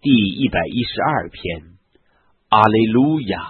第112篇，阿肋路亚。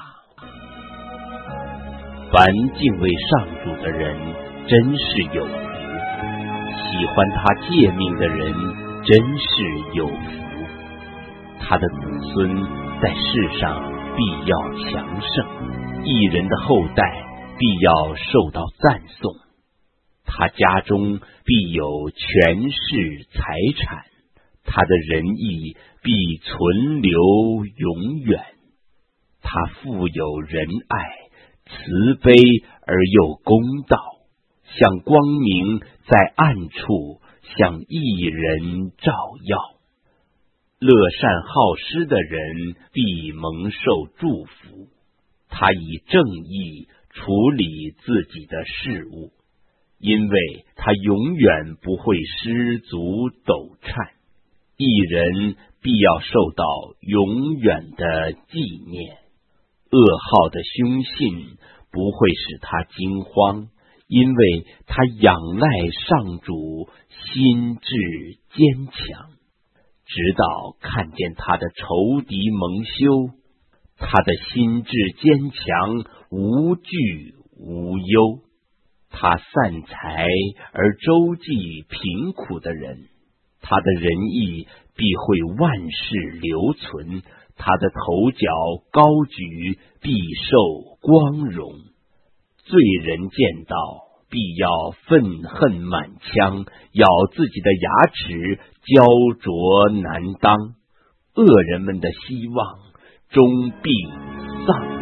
凡敬畏上主的人，真是有福；喜欢他诫命的人，真是有福。他的子孙在世上必要强盛，义人的后代必要受到赞颂。他家中必有权势财产，他的仁义必存留永远。他富有仁爱，慈悲而又公道，像光明在暗处，向义人照耀。乐善好施的人必蒙受祝福，他以正义处理自己的事物，因为他永远不会失足抖颤。义人必要受到永远的纪念。噩耗的凶信不会使他惊慌，因为他仰赖上主，心志坚强，直到看见他的仇敌蒙羞。他的心志坚强，无惧无忧。他散财而周济贫苦的人，他的仁义必会万世留存，他的头角高举，必受光荣。罪人见到，必要愤恨满腔，咬自己的牙齿，焦灼难当。恶人们的希望终必丧